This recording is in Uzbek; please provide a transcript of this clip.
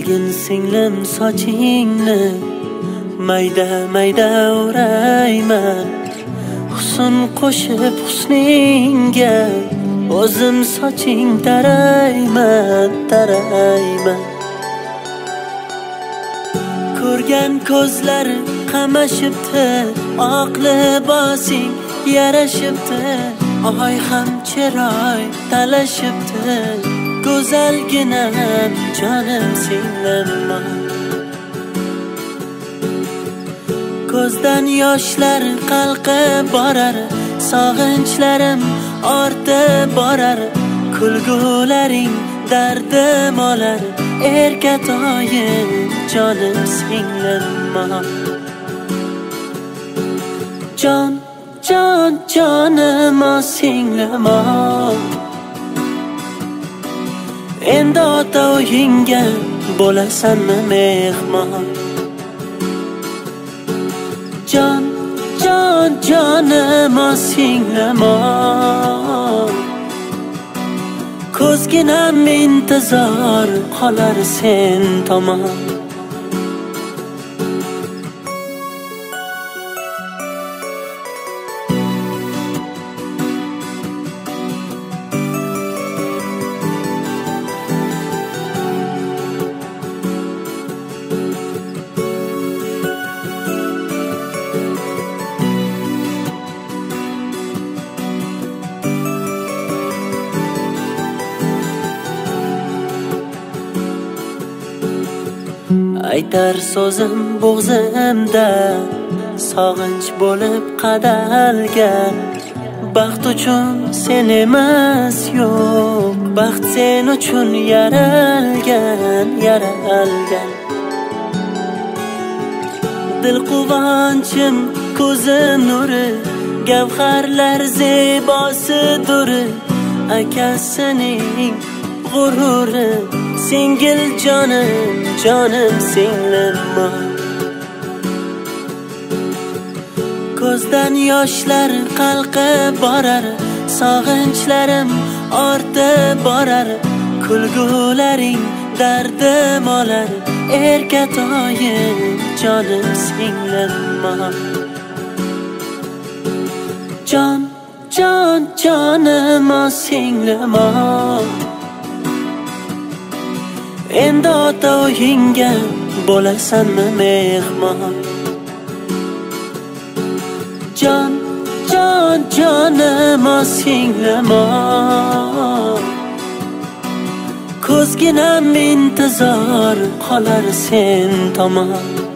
Qilgin singlim sochingni mayda mayda o'rayman. Husn qo'shib husningga o'zim soching tarayman. Ko'rgan ko'zlar qamashibdi, oq libosing yarashibdi. Oy ham chiroy talashibdi, go'zalginam jonim singlim. Ko'zdan yoshlar qalqib borar, sog'inchlarim ortib borar. Kulgularing dardim olar, erkatoyim jonim singlim. Jon, jon, jonim singlim. Endi ota uyingga bo'lasanmi mehmon? Jon, jon, jonim singlim. Ko'zginam intizor qolar sen tomon. Aytar so'zim bo'g'zimda sog'inch bo'lib qadalgan. Baxt uchun sen emas yo'q, baxt sen uchun yaralgan. Dil quvonchim ko'zim nuri, gavharlar zebosidir. Akasining g'ururi, singil jonim, jonim singlim. Ko'zdan yoshlar qalqib borar, sog'inchlarim ortib borar. Kulgularing dardim olar, erkatoyim jonim singlim. Jon, jon, jonim singlim. Endi ota uyingga bo'lasanmi mehmon? Jon, jon, jonim singlim. Ko'zginam intizor qolar sen tomon.